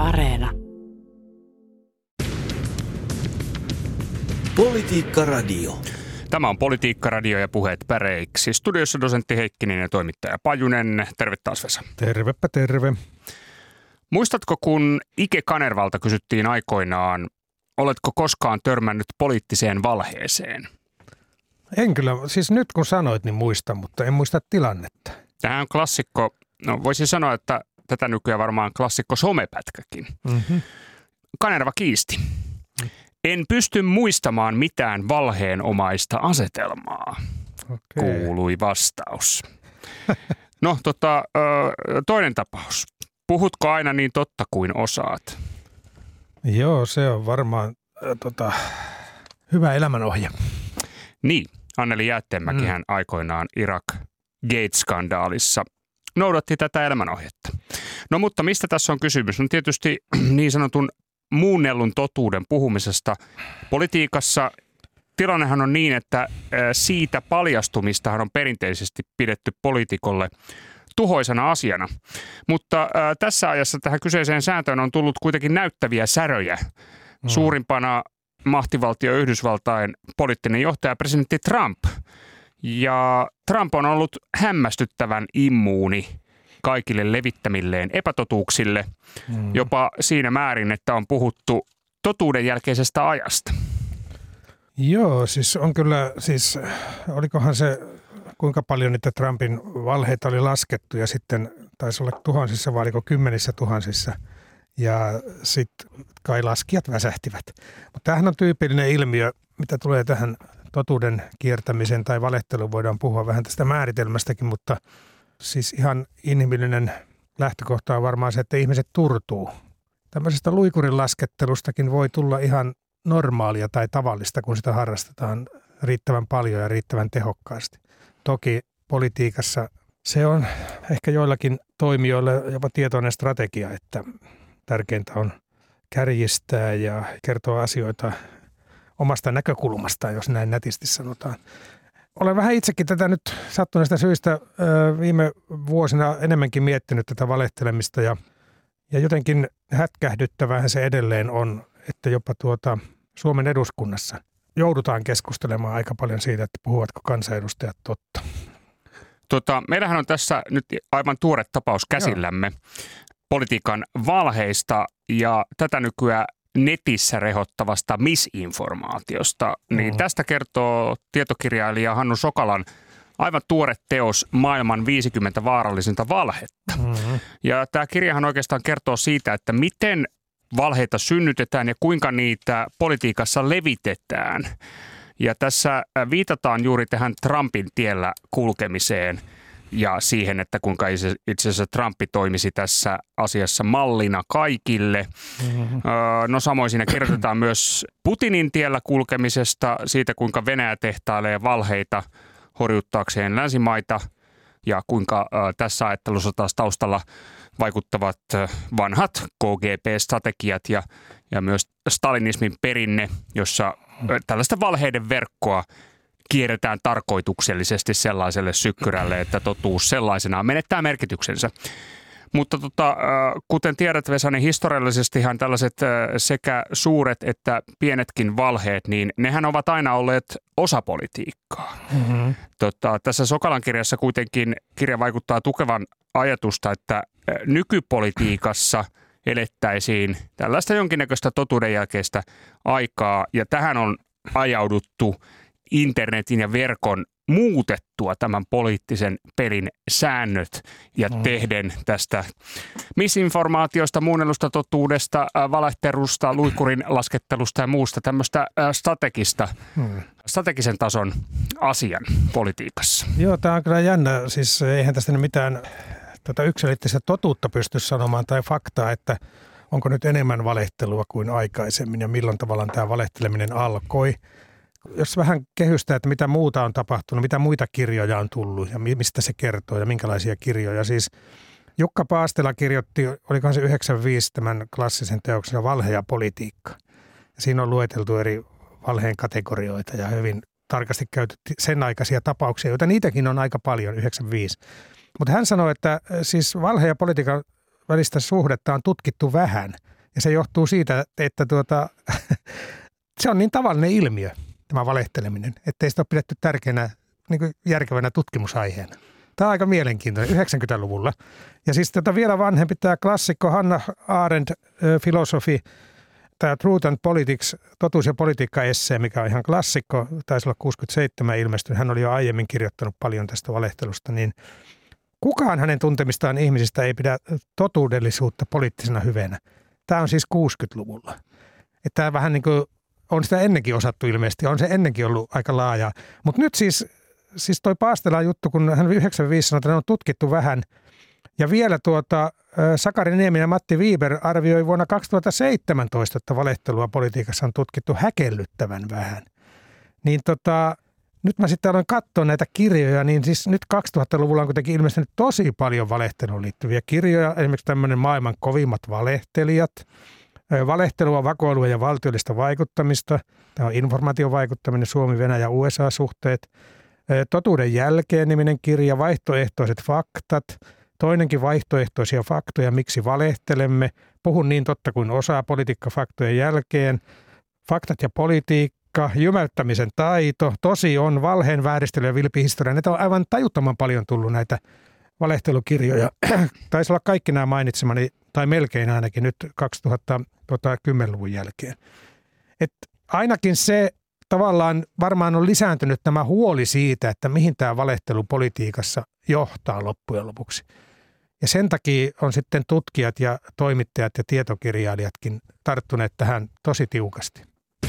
Areena. Politiikka Radio. Tämä on Politiikka Radio ja puheet päreiksi. Studiossa dosentti Heikkinen ja toimittaja Pajunen. Terve taas, Vesa. Tervepä terve. Muistatko, kun Ike Kanervalta kysyttiin aikoinaan, oletko koskaan törmännyt poliittiseen valheeseen? En kyllä, siis nyt kun sanoit, niin muistan, mutta en muista tilannetta. Tämähän on klassikko, no voisin sanoa, että tätä nykyään varmaan klassikko somepätkäkin. Mm-hmm. Kanerva kiisti. En pysty muistamaan mitään valheenomaista asetelmaa, kuului vastaus. No toinen tapaus. Puhutko aina niin totta kuin osaat? Joo, se on varmaan hyvä elämänohje. Niin, Anneli Jäätteenmäkihän aikoinaan Irak-Gate-skandaalissa noudatti tätä elämänohjetta. No mutta mistä tässä on kysymys? No tietysti niin sanotun muunnellun totuuden puhumisesta. Politiikassa tilannehan on niin, että siitä paljastumistahan on perinteisesti pidetty poliitikolle tuhoisana asiana. Mutta tässä ajassa tähän kyseiseen sääntöön on tullut kuitenkin näyttäviä säröjä. Suurimpana mahtivaltio Yhdysvaltain poliittinen johtaja presidentti Trump. Ja Trump on ollut hämmästyttävän immuuni kaikille levittämilleen epätotuuksille, jopa siinä määrin, että on puhuttu totuuden jälkeisestä ajasta. Joo, siis on kyllä, siis olikohan se, kuinka paljon niitä Trumpin valheita oli laskettu ja sitten taisi olla tuhansissa vai oliko kymmenissä tuhansissa ja sitten kai laskijat väsähtivät. Mutta tämähän on tyypillinen ilmiö, mitä tulee tähän totuuden kiertämiseen tai valehteluun, voidaan puhua vähän tästä määritelmästäkin, mutta siis ihan inhimillinen lähtökohta on varmaan se, että ihmiset turtuu. Tämmöisestä luikurin laskettelustakin voi tulla ihan normaalia tai tavallista, kun sitä harrastetaan riittävän paljon ja riittävän tehokkaasti. Toki politiikassa se on ehkä joillakin toimijoille jopa tietoinen strategia, että tärkeintä on kärjistää ja kertoa asioita omasta näkökulmastaan, jos näin nätisti sanotaan. Olen vähän itsekin tätä nyt sattuneesta syistä viime vuosina enemmänkin miettinyt tätä valehtelemista ja jotenkin hätkähdyttävähän se edelleen on, että jopa Suomen eduskunnassa joudutaan keskustelemaan aika paljon siitä, että puhuvatko kansanedustajat totta. Meillähän on tässä nyt aivan tuore tapaus käsillämme politiikan valheista ja tätä nykyään netissä rehottavasta misinformaatiosta. Niin tästä kertoo tietokirjailija Hannu Sokalan aivan tuore teos Maailman 50 vaarallisinta valhetta. Mm-hmm. Ja tämä kirjahan oikeastaan kertoo siitä, että miten valheita synnytetään ja kuinka niitä politiikassa levitetään. Ja tässä viitataan juuri tähän Trumpin tiellä kulkemiseen ja siihen, että kuinka itse asiassa Trumpi toimisi tässä asiassa mallina kaikille. Mm-hmm. No samoin siinä kirjoitetaan myös Putinin tiellä kulkemisesta, siitä kuinka Venäjä tehtailee valheita horjuttaakseen länsimaita ja kuinka tässä ajattelussa taas taustalla vaikuttavat vanhat KGB-strategiat ja myös stalinismin perinne, jossa tällaista valheiden verkkoa kierretään tarkoituksellisesti sellaiselle sykkyrälle, että totuus sellaisenaan menettää merkityksensä. Mutta kuten tiedät, Vesa, niin historiallisestihan tällaiset sekä suuret että pienetkin valheet, niin nehän ovat aina olleet osa politiikkaa. Mm-hmm. Tässä Sokalan kirjassa kuitenkin kirja vaikuttaa tukevan ajatusta, että nykypolitiikassa elettäisiin tällaista jonkinnäköistä totuudenjälkeistä aikaa, ja tähän on ajauduttu internetin ja verkon muutettua tämän poliittisen pelin säännöt ja tehden tästä misinformaatiosta, muunnellusta totuudesta, valehtelusta, luikurin laskettelusta ja muusta tämmöistä strategisen tason asian politiikassa. Joo, tämä on kyllä jännä. Siis eihän tästä mitään yksilöllistä totuutta pysty sanomaan tai faktaa, että onko nyt enemmän valehtelua kuin aikaisemmin ja milloin tavallaan tämä valehteleminen alkoi. Jos vähän kehystää, että mitä muuta on tapahtunut, mitä muita kirjoja on tullut ja mistä se kertoo ja minkälaisia kirjoja. Siis Jukka Paastela kirjoitti, olikohan se 95 tämän klassisen teoksen Valhe ja politiikka. Ja siinä on lueteltu eri valheen kategorioita ja hyvin tarkasti käytetty sen aikaisia tapauksia, joita niitäkin on aika paljon, 95. Mutta hän sanoi, että siis valhe ja politiikan välistä suhdetta on tutkittu vähän. Ja se johtuu siitä, että se on niin tavallinen ilmiö, tämä valehteleminen, ettei sitä ole pidetty tärkeänä, niin kuin järkevänä tutkimusaiheena. Tämä on aika mielenkiintoinen, 90-luvulla. Ja siis vielä vanhempi tämä klassikko Hannah Arendt, filosofi, tämä Truth and Politics, totuus- ja politiikka-essee, mikä on ihan klassikko, taisi olla 67 ilmestynyt. Hän oli jo aiemmin kirjoittanut paljon tästä valehtelusta, niin kukaan hänen tuntemistaan ihmisistä ei pidä totuudellisuutta poliittisena hyvänä. Tämä on siis 60-luvulla. Että tämä vähän niin kuin on sitä ennenkin osattu ilmeisesti, on se ennenkin ollut aika laajaa. Mutta nyt siis toi Paastelan juttu, kun hän 95 sanoi, että ne on tutkittu vähän. Ja vielä Sakari Nieminen ja Matti Wiberg arvioi vuonna 2017, että valehtelua politiikassa on tutkittu häkellyttävän vähän. Niin nyt mä sitten aloin katsoa näitä kirjoja, niin siis nyt 2000-luvulla on kuitenkin ilmestynyt tosi paljon valehteluun liittyviä kirjoja. Esimerkiksi tämmöinen Maailman kovimmat valehtelijat, valehtelua, vakoilua ja valtiollista vaikuttamista. Tämä on informaatiovaikuttaminen, Suomi, Venäjä, USA-suhteet. Totuuden jälkeen niminen kirja, vaihtoehtoiset faktat. Toinenkin vaihtoehtoisia faktoja, miksi valehtelemme. Puhun niin totta kuin osaa politiikkafaktojen jälkeen. Faktat ja politiikka, jymäyttämisen taito, tosi on, valheen vääristely ja vilpihistoria. Näitä on aivan tajuttoman paljon tullut näitä valehtelukirjoja. Taisi olla kaikki nämä mainitsemani, tai melkein ainakin nyt 2010-luvun jälkeen. Et ainakin se tavallaan varmaan on lisääntynyt tämä huoli siitä, että mihin tämä valehtelu politiikassa johtaa loppujen lopuksi. Ja sen takia on sitten tutkijat ja toimittajat ja tietokirjailijatkin tarttuneet tähän tosi tiukasti.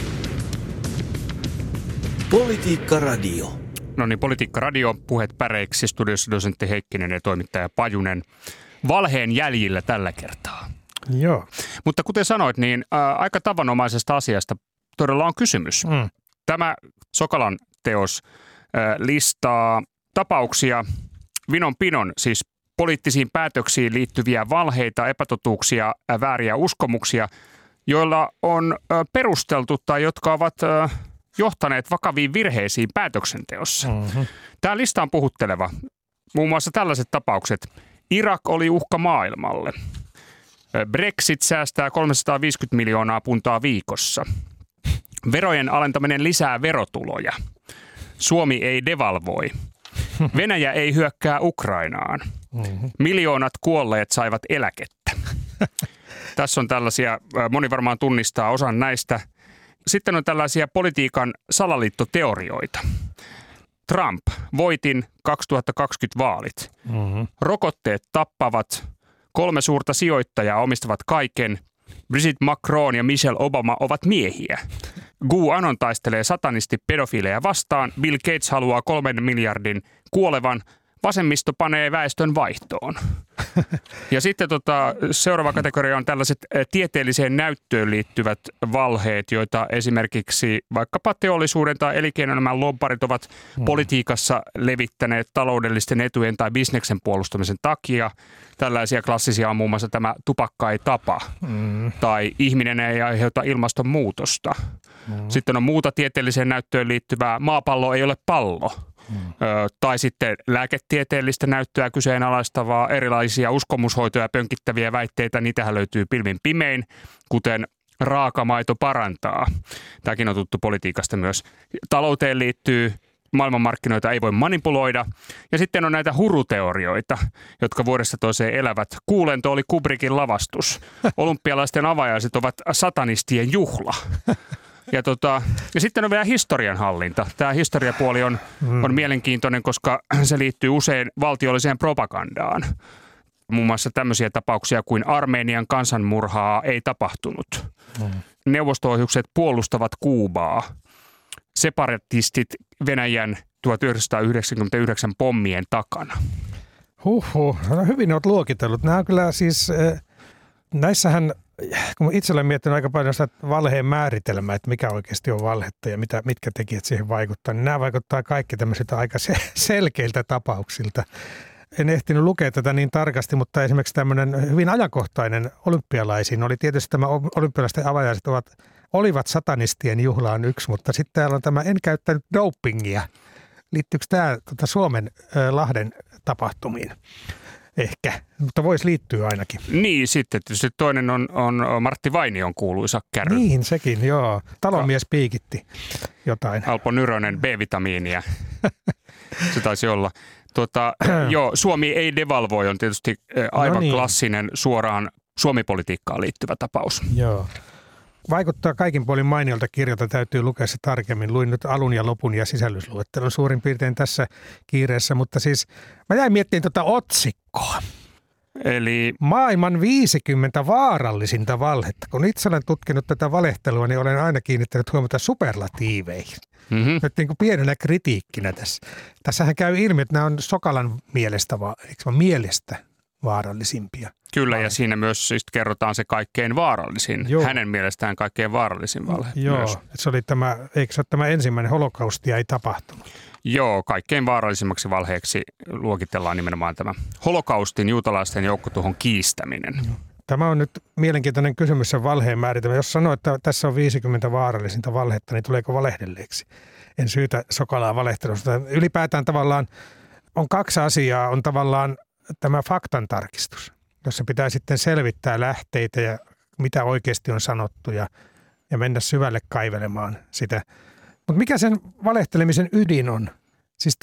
Politiikka Radio. No niin, Politiikka Radio, puheet päreiksi, studiossa dosentti Heikkinen ja toimittaja Pajunen. Valheen jäljillä tällä kertaa. Joo. Mutta kuten sanoit, niin aika tavanomaisesta asiasta todella on kysymys. Tämä Sokalan teos listaa tapauksia vinon pinon, siis poliittisiin päätöksiin liittyviä valheita, epätotuuksia, vääriä uskomuksia, joilla on perusteltu tai jotka ovat johtaneet vakaviin virheisiin päätöksenteossa. Tämä lista on puhutteleva. Muun muassa tällaiset tapaukset. Irak oli uhka maailmalle. Brexit säästää 350 miljoonaa puntaa viikossa. Verojen alentaminen lisää verotuloja. Suomi ei devalvoi. Venäjä ei hyökkää Ukrainaan. Miljoonat kuolleet saivat eläkettä. Tässä on tällaisia, moni varmaan tunnistaa osan näistä. Sitten on tällaisia politiikan salaliittoteorioita. Trump, voitin 2020 vaalit. Rokotteet tappavat. 3 suurta sijoittajaa omistavat kaiken. Brigitte Macron ja Michelle Obama ovat miehiä. QAnon taistelee satanisti pedofiileja vastaan. Bill Gates haluaa 3 miljardin kuolevan. Vasemmisto panee väestön vaihtoon. Ja sitten seuraava kategoria on tällaiset tieteelliseen näyttöön liittyvät valheet, joita esimerkiksi vaikkapa teollisuuden tai elinkeinoelämän lobbarit ovat politiikassa levittäneet taloudellisten etujen tai bisneksen puolustamisen takia. Tällaisia klassisia on muun muassa tämä tupakka ei tapa tai ihminen ei aiheuta ilmastonmuutosta. Sitten on muuta tieteelliseen näyttöön liittyvää maapallo ei ole pallo. Tai sitten lääketieteellistä näyttöä kyseenalaistavaa, erilaisia uskomushoitoja pönkittäviä väitteitä, niitähän löytyy pilvin pimein, kuten raakamaito parantaa. Tämäkin on tuttu politiikasta myös. Talouteen liittyy, maailmanmarkkinoita ei voi manipuloida. Ja sitten on näitä huruteorioita, jotka vuodesta toiseen elävät. Kuulento oli Kubrickin lavastus. Olympialaisten avajaiset ovat satanistien juhla. Ja sitten on vielä historianhallinta. Tämä historiapuoli on mielenkiintoinen, koska se liittyy usein valtiolliseen propagandaan. Muun muassa tämmöisiä tapauksia kuin Armenian kansanmurhaa ei tapahtunut. Neuvosto-ohjukset puolustavat Kuubaa. Separatistit Venäjän 1999 pommien takana. No hyvin olet luokitellut. Nämä on kyllä siis, näissähän, kun itse olen miettinyt aika paljon sitä valheen määritelmää, että mikä oikeasti on valhetta ja mitkä tekijät siihen vaikuttaa, niin nämä vaikuttaa kaikki tämmöisiltä aika selkeiltä tapauksilta. En ehtinyt lukea tätä niin tarkasti, mutta esimerkiksi tämmöinen hyvin ajankohtainen olympialaisiin oli tietysti tämä olympialaisten avajaiset olivat satanistien juhlaan yksi, mutta sitten täällä on tämä en käyttänyt dopingia. Liittyykö tämä Suomen Lahden tapahtumiin? ehkä, mutta voisi liittyä ainakin. Niin, sitten tietysti toinen on Martti Vainion kuuluisa kärry. Niin, sekin, joo. Talonmies piikitti jotain. Alpo Nyrönen B-vitamiinia. Se taisi olla. Joo, Suomi ei devalvoi on tietysti aivan klassinen suoraan Suomi-politiikkaan liittyvä tapaus. Joo. Vaikuttaa kaikin puolin mainiolta kirjalta, täytyy lukea se tarkemmin. Luin nyt alun ja lopun ja sisällysluettelon suurin piirtein tässä kiireessä, mutta siis mä jäin miettimään otsikkoa. Eli maailman 50 vaarallisinta valhetta. Kun itse olen tutkinut tätä valehtelua, niin olen aina kiinnittänyt huomiota superlatiiveihin. Mm-hmm. Nyt niin kuin pienenä kritiikkinä tässä. Tässähän käy ilmi, että nämä on Sokalan mielestä vaarallisimpia. Kyllä, ja siinä myös siis kerrotaan se kaikkein vaarallisin. Joo. Hänen mielestään kaikkein vaarallisin valhe. Joo, myös. Se oli eikö se ole tämä ensimmäinen holokaustia ei tapahtunut? Joo, kaikkein vaarallisimmaksi valheeksi luokitellaan nimenomaan tämä holokaustin juutalaisten joukkotuhon kiistäminen. Tämä on nyt mielenkiintoinen kysymys sen valheen määritelmä. Jos sanoo, että tässä on 50 vaarallisinta valhetta, niin tuleeko valehdelleeksi? En syytä Sokalaa valehtelusta. Ylipäätään tavallaan on kaksi asiaa. On tavallaan tämä faktan tarkistus, jossa pitää sitten selvittää lähteitä ja mitä oikeasti on sanottu ja mennä syvälle kaivelemaan sitä. Mutta mikä sen valehtelemisen ydin on? Siis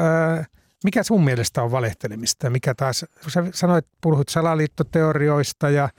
mikä sun mielestä on valehtelemista? Mikä taas, sä puhut salaliittoteorioista ja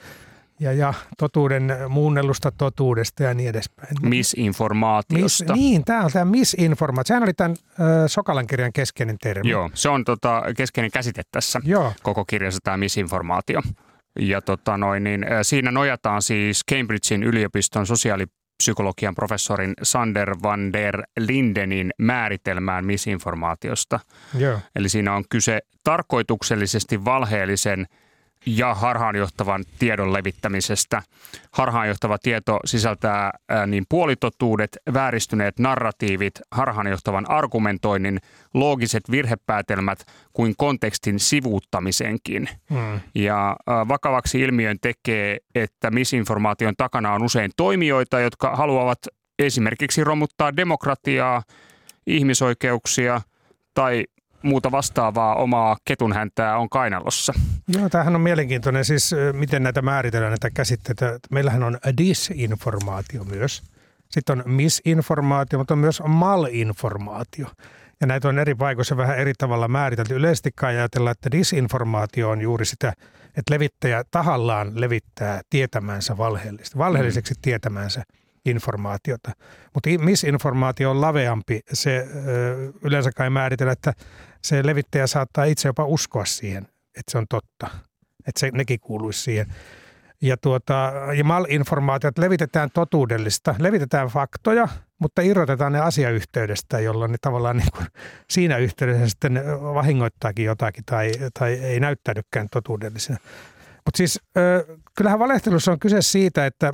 totuuden muunnellusta totuudesta ja niin edespäin. Misinformaatiosta. Tämä on tämä misinformaatio. Sehän oli tämän Sokalan kirjan keskeinen termi. Joo, se on keskeinen käsite tässä koko kirjassa tämä misinformaatio. Ja siinä nojataan siis Cambridgein yliopiston sosiaalipsykologian professorin Sander van der Lindenin määritelmään misinformaatiosta. Joo. Eli siinä on kyse tarkoituksellisesti valheellisen ja harhaanjohtavan tiedon levittämisestä. Harhaanjohtava tieto sisältää niin puolitotuudet, vääristyneet narratiivit, harhaanjohtavan argumentoinnin, loogiset virhepäätelmät kuin kontekstin sivuuttamisenkin. Ja vakavaksi ilmiön tekee, että misinformaation takana on usein toimijoita, jotka haluavat esimerkiksi romuttaa demokratiaa, ihmisoikeuksia tai muuta vastaavaa omaa ketunhäntää on kainalossa. Joo, tämähän on mielenkiintoinen. Siis miten näitä määritellään, näitä käsitteitä. Meillähän on disinformaatio myös. Sitten on misinformaatio, mutta on myös malinformaatio. Ja näitä on eri paikoissa vähän eri tavalla määritelty. Yleisesti ajatellaan, että disinformaatio on juuri sitä, että levittäjä tahallaan levittää tietämänsä valheelliseksi tietämänsä informaatiota. Mutta misinformaatio on laveampi. Se yleensä kai määritellä, että se levittäjä saattaa itse jopa uskoa siihen, että se on totta. Että nekin kuuluisi siihen. Ja malinformaatiot levitetään totuudellista, levitetään faktoja, mutta irrotetaan ne asiayhteydestä, jolloin ne tavallaan niin kuin siinä yhteydessä sitten vahingoittaakin jotakin tai ei näyttäydykään totuudellisena. Mutta siis kyllähän valehtelussa on kyse siitä, että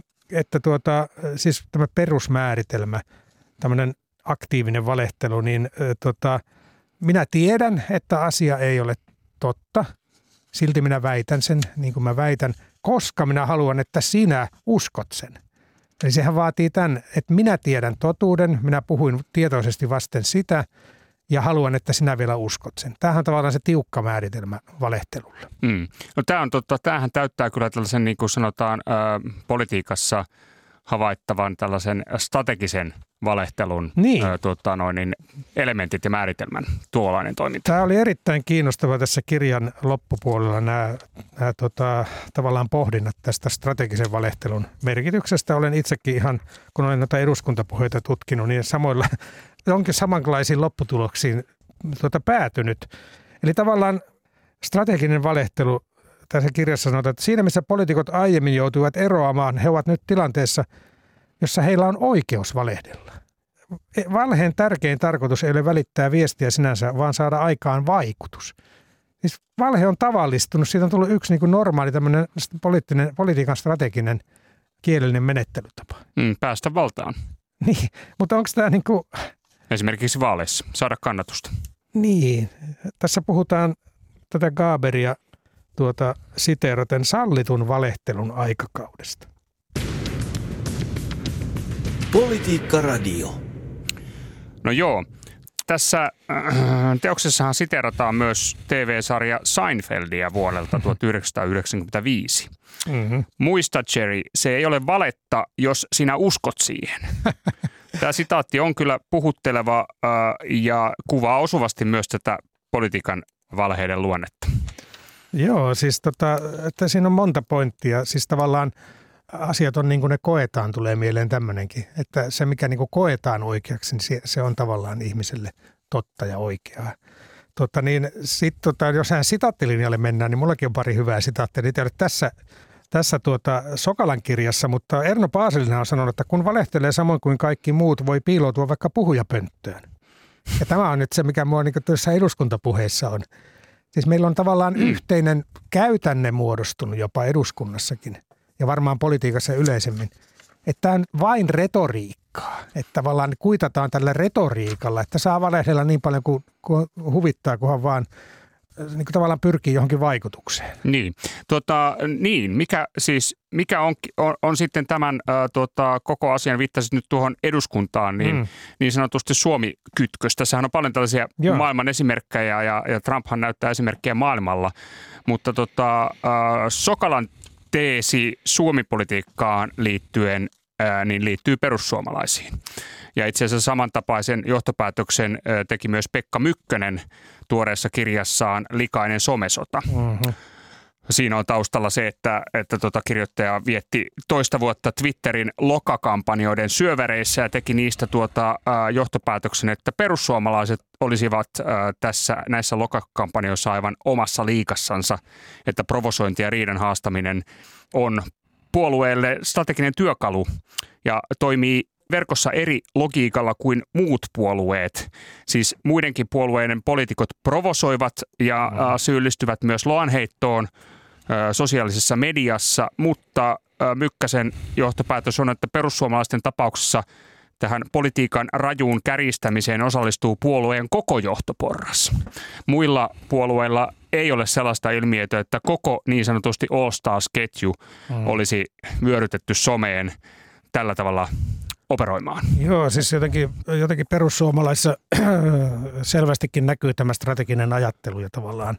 siis tämä perusmääritelmä, tämmöinen aktiivinen valehtelu, niin minä tiedän, että asia ei ole totta. Silti minä väitän sen, niin kuin mä väitän, koska minä haluan, että sinä uskot sen. Eli sehän vaatii tämän, että minä tiedän totuuden, minä puhuin tietoisesti vasten sitä ja haluan, että sinä vielä uskot sen. Tämähän on tavallaan se tiukka määritelmä valehtelulle. No tämähän täyttää kyllä tällaisen, niin kuin sanotaan, politiikassa havaittavan tällaisen strategisen valehtelun elementit ja määritelmän tuollainen toiminta. Tämä oli erittäin kiinnostava tässä kirjan loppupuolella nämä tavallaan pohdinnat tästä strategisen valehtelun merkityksestä. Olen itsekin ihan, kun olen noita eduskuntapuheita tutkinut, niin onkin samanlaisiin lopputuloksiin päätynyt. Eli tavallaan strateginen valehtelu, tässä kirjassa sanotaan, että siinä missä poliitikot aiemmin joutuivat eroamaan, he ovat nyt tilanteessa, jossa heillä on oikeus valehdella. Valheen tärkein tarkoitus ei ole välittää viestiä sinänsä, vaan saada aikaan vaikutus. Siis valhe on tavallistunut, siitä on tullut yksi niin kuin normaali tämmöinen politiikan strateginen kielellinen menettelytapa. Päästä valtaan. Niin, mutta onko tämä niin kuin esimerkiksi vaaleissa, saada kannatusta. Niin, tässä puhutaan tätä Gaberia siteeraten sallitun valehtelun aikakaudesta. Politiikka Radio. No joo, tässä teoksessahan siteerataan myös TV-sarja Seinfeldia vuodelta 1995. Mm-hmm. Muista, Jerry, se ei ole valetta, jos sinä uskot siihen. Tämä sitaatti on kyllä puhutteleva ja kuvaa osuvasti myös tätä politiikan valheiden luonnetta. Joo, siis että siinä on monta pointtia. Siis tavallaan asiat on niin kuin ne koetaan, tulee mieleen tämmöinenkin. Että se, mikä niin kuin koetaan oikeaksi, niin se on tavallaan ihmiselle totta ja oikeaa. Jos hän sitaattilinjalle mennään, niin mullakin on pari hyvää sitaattia. Niitä ei ole tässä Sokalan kirjassa, mutta Erno Paasilinen on sanonut, että kun valehtelee samoin kuin kaikki muut, voi piiloutua vaikka puhujapönttöön. Ja tämä on nyt se, mikä mua niin tuossa eduskuntapuheessa on. Siis meillä on tavallaan yhteinen käytänne muodostunut jopa eduskunnassakin ja varmaan politiikassa yleisemmin, että tämä on vain retoriikkaa. Että tavallaan kuitataan tällä retoriikalla, että saa valehdella niin paljon kuin huvittaa, kunhan vaan niin kuin tavallaan pyrkii johonkin vaikutukseen. Niin, mikä on sitten tämän koko asian, viittasit nyt tuohon eduskuntaan, niin sanotusti Suomi-kytköstä. Sehän on paljon tällaisia maailman esimerkkejä ja Trumphan näyttää esimerkkejä maailmalla, mutta Sokalan teesi Suomi-politiikkaan liittyen niin liittyy perussuomalaisiin. Ja itse asiassa samantapaisen johtopäätöksen teki myös Pekka Mykkönen tuoreessa kirjassaan Likainen somesota. Mm-hmm. Siinä on taustalla se, että kirjoittaja vietti toista vuotta Twitterin lokakampanjoiden syövereissä ja teki niistä johtopäätöksen, että perussuomalaiset olisivat näissä lokakampanjoissa aivan omassa liikassansa, että provosointi ja riidan haastaminen on puolueelle strateginen työkalu ja toimii verkossa eri logiikalla kuin muut puolueet. Siis muidenkin puolueiden poliitikot provosoivat ja syyllistyvät myös loanheittoon sosiaalisessa mediassa, mutta Mykkäsen johtopäätös on, että perussuomalaisten tapauksessa tähän politiikan rajuun kärjistämiseen osallistuu puolueen koko johtoporras. Muilla puolueilla ei ole sellaista ilmiötä, että koko niin sanotusti All Stars-ketju olisi vyörytetty someen tällä tavalla operoimaan. Joo, siis jotenkin perussuomalaisissa selvästikin näkyy tämä strateginen ajattelu ja tavallaan,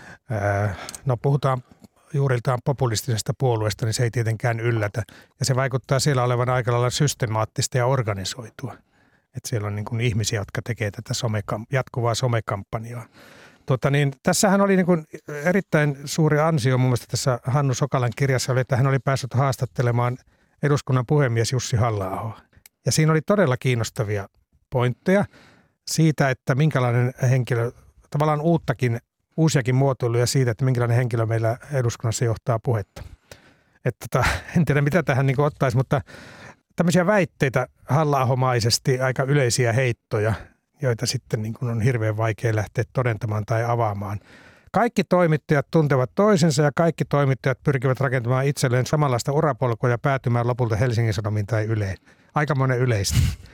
puhutaan juuriltaan populistisesta puolueesta, niin se ei tietenkään yllätä. Ja se vaikuttaa siellä olevan aika lailla systemaattista ja organisoitua. Että siellä on niin kuin ihmisiä, jotka tekee tätä jatkuvaa somekampanjaa. Tässähän oli niin kuin erittäin suuri ansio mun mielestä tässä Hannu Sokalan kirjassa oli, että hän oli päässyt haastattelemaan eduskunnan puhemies Jussi Halla-ahoa. Ja siinä oli todella kiinnostavia pointteja siitä, että minkälainen henkilö, tavallaan uusiakin muotoiluja siitä, että minkälainen henkilö meillä eduskunnassa johtaa puhetta. Että en tiedä, mitä tähän niin ottaisi, mutta tämmöisiä väitteitä Halla-ahomaisesti, aika yleisiä heittoja, joita sitten niin kuin on hirveän vaikea lähteä todentamaan tai avaamaan. Kaikki toimittajat tuntevat toisensa ja kaikki toimittajat pyrkivät rakentamaan itselleen samanlaista urapolkua ja päätymään lopulta Helsingin Sanomiin tai Yleen. Aikamoinen yleistä.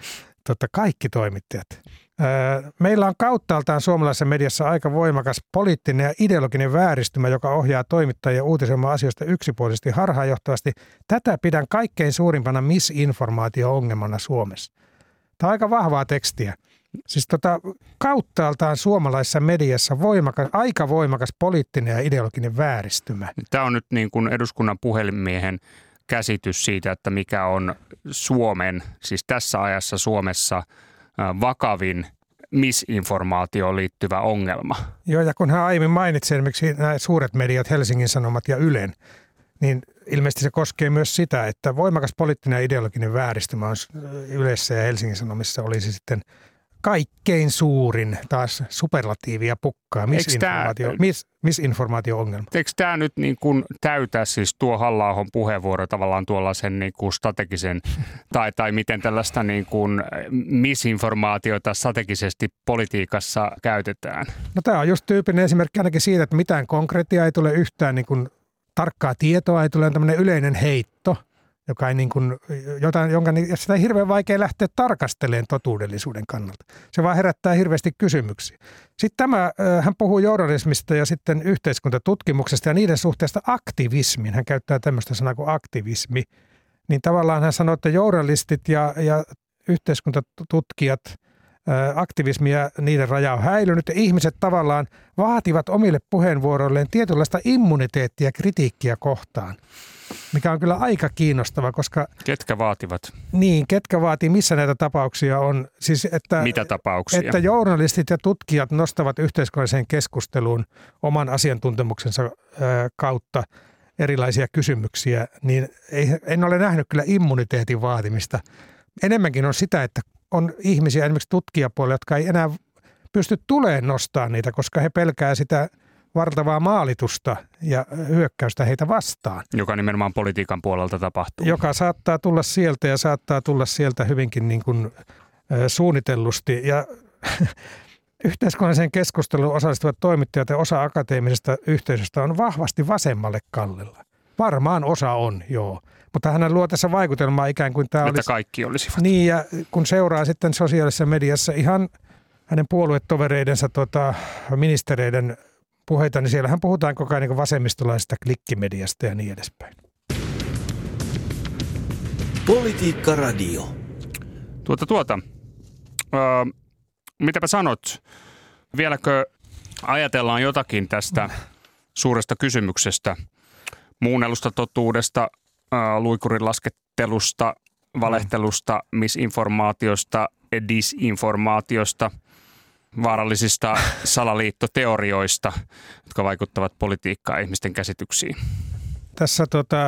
Kaikki toimittajat. Meillä on kauttaaltaan suomalaisessa mediassa aika voimakas poliittinen ja ideologinen vääristymä, joka ohjaa toimittajia uutisoimaan asioista yksipuolisesti harhaanjohtavasti. Tätä pidän kaikkein suurimpana misinformaatio-ongelmana Suomessa. Tämä on aika vahvaa tekstiä. Siis kauttaaltaan suomalaisessa mediassa aika voimakas poliittinen ja ideologinen vääristymä. Tämä on nyt niin kuin eduskunnan puhemiehen käsitys siitä, että mikä on Suomen, siis tässä ajassa Suomessa vakavin misinformaatioon liittyvä ongelma. Joo, ja kun hän aiemmin mainitsi esimerkiksi nämä suuret mediat, Helsingin Sanomat ja Ylen, niin ilmeisesti se koskee myös sitä, että voimakas poliittinen ja ideologinen vääristymä on Ylessä ja Helsingin Sanomissa olisi sitten kaikkein suurin taas superlatiivia pukkaa, misinformaatio-ongelma. Eikö tämä nyt niin kuin täytä siis tuo Halla-ahon puheenvuoro tavallaan tuollaisen niin kuin strategisen tai miten tällaista niin kuin misinformaatiota strategisesti politiikassa käytetään? No tämä on just tyypillinen esimerkki ainakin siitä, että mitään konkretiaa ei tule yhtään niin kuin tarkkaa tietoa, ei tule tämmöinen yleinen heitto, joka ei niin kuin, jonka sitä ei hirveän vaikea lähteä tarkastelemaan totuudellisuuden kannalta. Se vaan herättää hirveästi kysymyksiä. Sitten hän puhuu journalismista ja sitten yhteiskuntatutkimuksesta ja niiden suhteesta aktivismiin. Hän käyttää tämmöistä sanaa kuin aktivismi. Niin tavallaan hän sanoo, että journalistit ja yhteiskuntatutkijat aktivismia, niiden raja on häilynyt ja ihmiset tavallaan vaativat omille puheenvuoroilleen tietynlaista immuniteettia kritiikkiä kohtaan, mikä on kyllä aika kiinnostava, koska... Ketkä vaativat? Niin, ketkä vaatii, missä näitä tapauksia on. Siis mitä tapauksia? Että journalistit ja tutkijat nostavat yhteiskunnalliseen keskusteluun oman asiantuntemuksensa kautta erilaisia kysymyksiä, niin en ole nähnyt kyllä immuniteetin vaatimista. Enemmänkin on sitä, että on ihmisiä, esimerkiksi tutkijapuolella, jotka ei enää pysty tuleen nostaa niitä, koska he pelkää sitä valtavaa maalitusta ja hyökkäystä heitä vastaan. Joka nimenomaan politiikan puolelta tapahtuu. Joka saattaa tulla sieltä ja saattaa tulla sieltä hyvinkin niin kuin, suunnitellusti. Ja yhteiskunnalliseen keskusteluun osallistuvat toimittajat ja osa akateemisesta yhteisöstä on vahvasti vasemmalle kallella. Varmaan osa on, joo. Mutta hänen luo tässä vaikutelmaa ikään kuin tämä että olisi... kaikki olisivat. Niin, ja kun seuraa sitten sosiaalisessa mediassa ihan hänen puoluetovereidensa ministereiden puheita, niin siellähän puhutaan koko ajan niin vasemmistolaisesta klikkimediasta ja niin edespäin. Politiikka Radio. Mitäpä sanot? Vieläkö ajatellaan jotakin tästä suuresta kysymyksestä, muunnellusta totuudesta, luikurin laskettelusta, valehtelusta, misinformaatiosta, disinformaatiosta, vaarallisista salaliittoteorioista, jotka vaikuttavat politiikkaan ja ihmisten käsityksiin? Tässä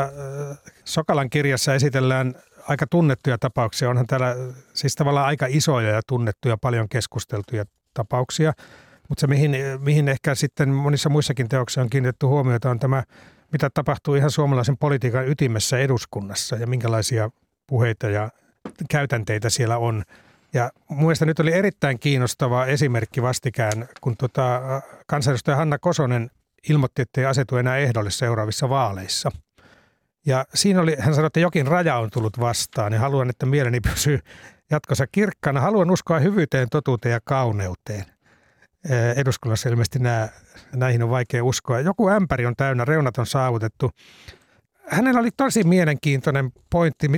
Sokalan kirjassa esitellään aika tunnettuja tapauksia. Onhan täällä siis tavallaan aika isoja ja tunnettuja, paljon keskusteltuja tapauksia. Mutta se, mihin ehkä sitten monissa muissakin teoksissa on kiinnitetty huomiota, on tämä, mitä tapahtuu ihan suomalaisen politiikan ytimessä eduskunnassa ja minkälaisia puheita ja käytänteitä siellä on. Ja mun mielestä nyt oli erittäin kiinnostava esimerkki vastikään, kun kansanedustaja Hanna Kosonen ilmoitti, että ei asetu enää ehdolle seuraavissa vaaleissa. Ja siinä hän sanoi, että jokin raja on tullut vastaan ja haluan, että mieleni pysyy jatkossa kirkkaana. Haluan uskoa hyvyyteen, totuuteen ja kauneuteen. Eduskunnassa ilmeisesti näihin on vaikea uskoa. Joku ämpäri on täynnä, reunat on saavutettu. Hänellä oli tosi mielenkiintoinen pointti,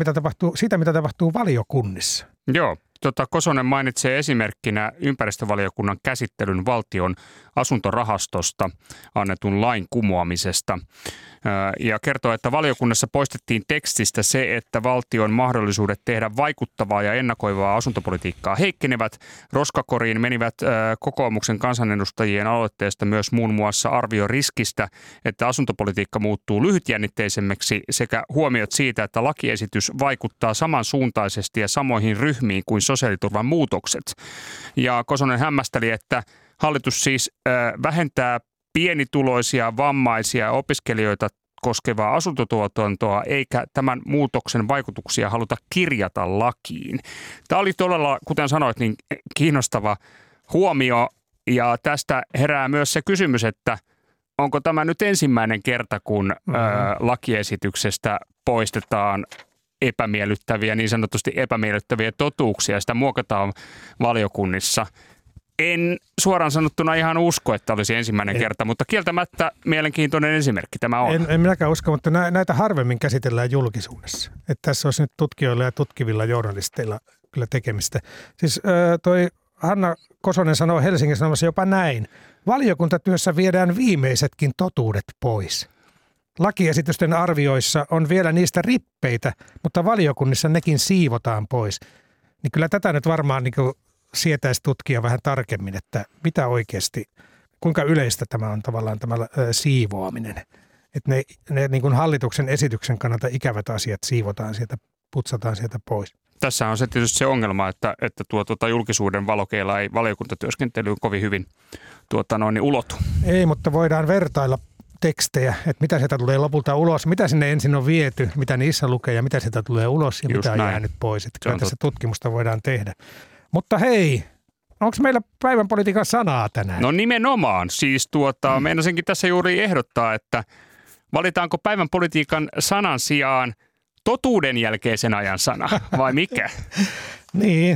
mitä tapahtuu valiokunnissa. Joo, Kosonen mainitsee esimerkkinä ympäristövaliokunnan käsittelyn valtion asuntorahastosta annetun lain kumoamisesta ja kertoo, että valiokunnassa poistettiin tekstistä se, että valtion mahdollisuudet tehdä vaikuttavaa ja ennakoivaa asuntopolitiikkaa heikkenevät. Roskakoriin menivät kokoomuksen kansanedustajien aloitteesta myös muun muassa arvio riskistä, että asuntopolitiikka muuttuu lyhytjännitteisemmäksi sekä huomiot siitä, että lakiesitys vaikuttaa samansuuntaisesti ja samoihin ryhmiin kuin sosiaaliturvan muutokset. Ja Kosonen hämmästeli, että hallitus siis vähentää pienituloisia, vammaisia ja opiskelijoita koskevaa asuntotuotantoa, eikä tämän muutoksen vaikutuksia haluta kirjata lakiin. Tämä oli todella, kuten sanoit, niin kiinnostava huomio, ja tästä herää myös se kysymys, että onko tämä nyt ensimmäinen kerta, kun lakiesityksestä poistetaan niin sanotusti epämiellyttäviä totuuksia, sitä muokataan valiokunnissa. En suoraan sanottuna ihan usko, että olisi ensimmäinen kerta, mutta kieltämättä mielenkiintoinen esimerkki tämä on. En minäkään usko, mutta näitä harvemmin käsitellään julkisuudessa. Että tässä olisi nyt tutkijoilla ja tutkivilla journalisteilla kyllä tekemistä. Siis toi Hanna Kosonen sanoo Helsingin Sanomassa jopa näin. Valiokuntatyössä viedään viimeisetkin totuudet pois. Lakiesitysten arvioissa on vielä niistä rippeitä, mutta valiokunnissa nekin siivotaan pois. Niin kyllä tätä nyt varmaan sietäisi tutkia vähän tarkemmin, että mitä oikeasti, kuinka yleistä tämä on tavallaan tämä siivoaminen. Että ne niin kuin hallituksen esityksen kannalta ikävät asiat siivotaan sieltä, putsataan sieltä pois. Tässä on se tietysti se ongelma, että julkisuuden valokeila ei valiokuntatyöskentelyyn kovin hyvin ulotu. Ei, mutta voidaan vertailla tekstejä, että mitä sieltä tulee lopulta ulos, mitä sinne ensin on viety, mitä niissä lukee ja mitä sieltä tulee ulos ja just mitä on näin. Jäänyt pois. Että kyllä tässä tutkimusta voidaan tehdä. Mutta hei, onko meillä päivän politiikan sanaa tänään? No nimenomaan. Siis meinasinkin tässä juuri ehdottaa, että valitaanko päivän politiikan sanan sijaan totuuden jälkeisen ajan sana vai mikä? Niin,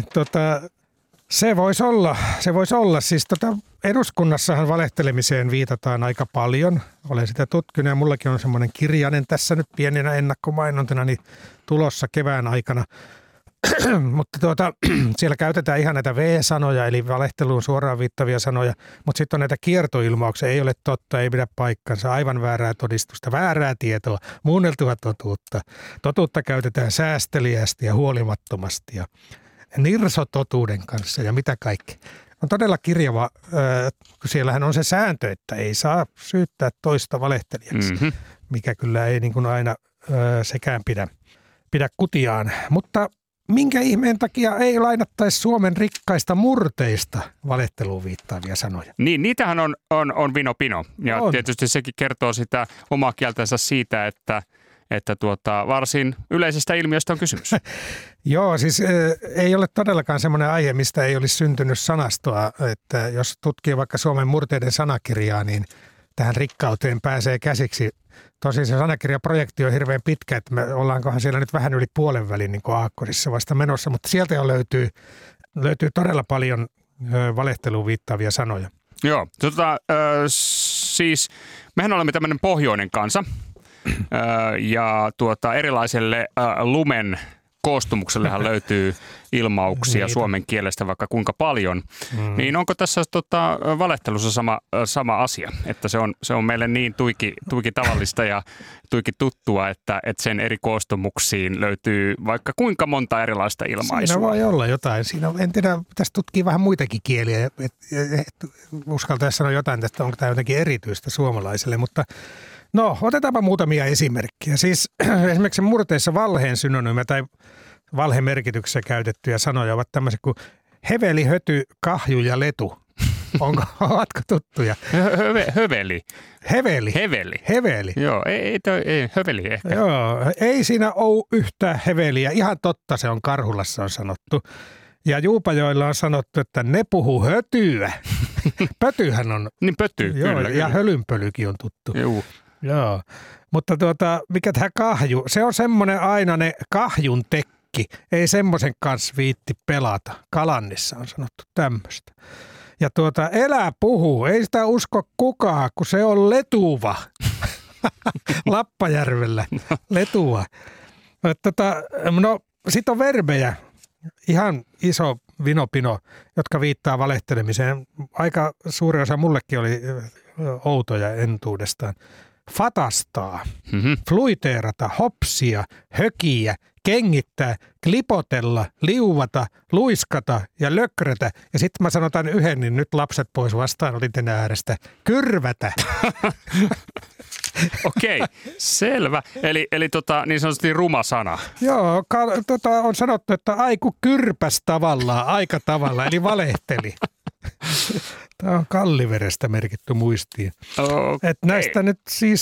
se voisi olla. Siis eduskunnassahan valehtelemiseen viitataan aika paljon. Olen sitä tutkinut ja mullakin on semmoinen kirjainen tässä nyt pienenä ennakkomainontana tulossa kevään aikana. mutta siellä käytetään ihan näitä V-sanoja, eli valehteluun suoraan viittavia sanoja, mutta sitten on näitä kiertoilmauksia, ei ole totta, ei pidä paikkansa, aivan väärää todistusta, väärää tietoa, muunneltua totuutta. Totuutta käytetään säästeliästi ja huolimattomasti ja nirsototuuden kanssa ja mitä kaikki. On todella kirjava, siellähän on se sääntö, että ei saa syyttää toista valehtelijaksi, mikä kyllä ei niin kuin aina sekään pidä kutiaan. Mutta minkä ihmeen takia ei lainattaisi Suomen rikkaista murteista valehteluun viittaavia sanoja? Niin, niitähän on vino pino. Ja on. Tietysti sekin kertoo sitä omaa kieltänsä siitä, että varsin yleisestä ilmiöstä on kysymys. Joo, siis ei ole todellakaan semmoinen aihe, mistä ei olisi syntynyt sanastoa, että jos tutkii vaikka Suomen murteiden sanakirjaa, niin tähän rikkauteen pääsee käsiksi. Tosin se sanakirjaprojekti on hirveän pitkä, että me ollaankohan siellä nyt vähän yli puolen välin niin kuin aakkorissa vasta menossa, mutta sieltä jo löytyy todella paljon valehteluun viittaavia sanoja. Joo, siis mehän olemme tämmöinen pohjoinen kansa ja erilaiselle lumen koostumuksellehan löytyy ilmauksia suomen kielestä vaikka kuinka paljon. Niin onko tässä valehtelussa sama asia, että se on meille niin tuiki tavallista ja tuiki tuttua, että sen eri koostumuksiin löytyy vaikka kuinka monta erilaista ilmaisua. Siinä voi olla jotain. Siinä en tiedä, pitäisi tutkia vähän muitakin kieliä. Uskaltaisi sanoa jotain tästä, onko tämä jotenkin erityistä suomalaiselle, mutta no, otetaanpa muutamia esimerkkejä. Siis esimerkiksi murteissa valheen synonyymiä tai valhemerkityksessä käytettyjä sanoja ovat tämmöiset kuin heveli, höty, kahju ja letu. Ovatko tuttuja? Höveli. Heveli. Joo, ei höveli ehkä. Joo, ei siinä ole yhtään heveliä. Ihan totta se on Karhulassa on sanottu. Ja Juupajoilla on sanottu, että ne puhuu hötyä. Pötyhän on. Niin pöty, joo, kyllä. Ja hölynpölykin on tuttu. Joo. Mutta mikä tämä kahju? Se on semmoinen ainainen kahjun tekki. Ei semmoisen kanssa viitti pelata. Kalannissa on sanottu tämmöistä. Ja elää puhuu. Ei sitä usko kukaan, kun se on letuva. Lappajärvellä. Letuva. No, sit on verbejä. Ihan iso vinopino, jotka viittaa valehtelemiseen. Aika suuri osa mullekin oli outoja entuudestaan. Fatastaa, fluiteerata, hopsia, hökiä, kengittää, klipotella, liuvata, luiskata ja lökrätä. Ja sitten mä sanotaan yhden, niin nyt lapset pois vastaan olin äärestä. Kyrvätä. Okei, selvä. Eli niin sanotusti ruma sana. Joo, on sanottu, että aiku kyrpäs tavallaan, aika tavalla, eli valehteli. Tämä on Kalliverestä merkitty muistiin. Okay. Et näistä nyt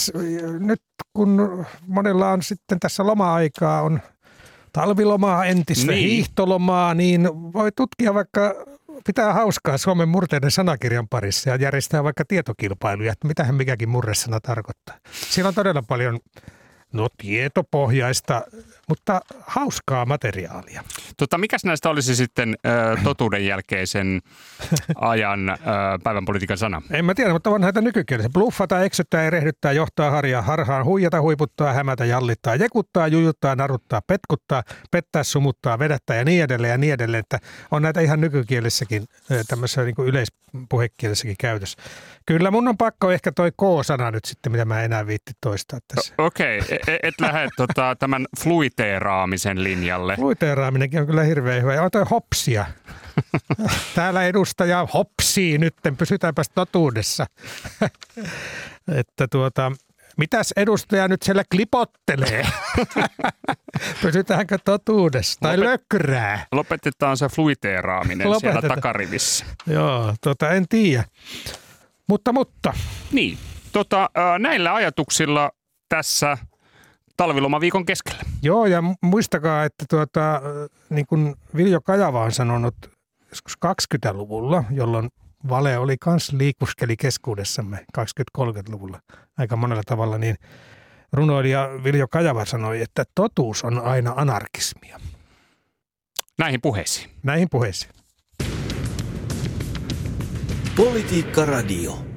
kun monella on sitten tässä loma-aikaa, on talvilomaa, entistä hiihtolomaa, niin voi tutkia vaikka pitää hauskaa Suomen murteiden sanakirjan parissa ja järjestää vaikka tietokilpailuja, että mitähän mikäkin murresana tarkoittaa. Siellä on todella paljon tietopohjaista, mutta hauskaa materiaalia. Mikäs näistä olisi sitten totuuden jälkeisen ajan päivänpolitiikan sana? En mä tiedä, mutta on näitä nykykielisiä. Bluffata, eksyttää, erehdyttää, johtaa harjaa harhaan, huijata, huiputtaa, hämätä, jallittaa, jekuttaa, jujuttaa, naruttaa, petkuttaa, pettää, sumuttaa, vedättää ja niin edelleen ja niin edelleen. Että on näitä ihan nykykielissäkin, tämmöisessä niin kuin yleispuhekielissäkin käytössä. Kyllä mun on pakko ehkä toi K-sana nyt sitten, mitä mä enää viitti toistaa tässä. Okei, et lähde tämän fluiteeraamisen linjalle. Fluiteeraaminenkin on kyllä hirveän hyvä. Ja on toi hopsia. Täällä edustaja hopsii nytten, pysytäänpäs totuudessa. Että mitäs edustaja nyt siellä klipottelee? Pysytäänkö totuudessa? Tai lökrää? Lopetetaan se fluiteeraaminen siellä takarivissä. Joo, en tiedä. Mutta. Niin, näillä ajatuksilla tässä talvilomaviikon keskellä. Joo, ja muistakaa, että niin kuin Viljo Kajava on sanonut joskus 20-luvulla, jolloin vale oli kans liikuskeli keskuudessamme 20-30-luvulla aika monella tavalla, niin runoilija Viljo Kajava sanoi, että totuus on aina anarkismia. Näihin puheisiin. Politiikka Radio.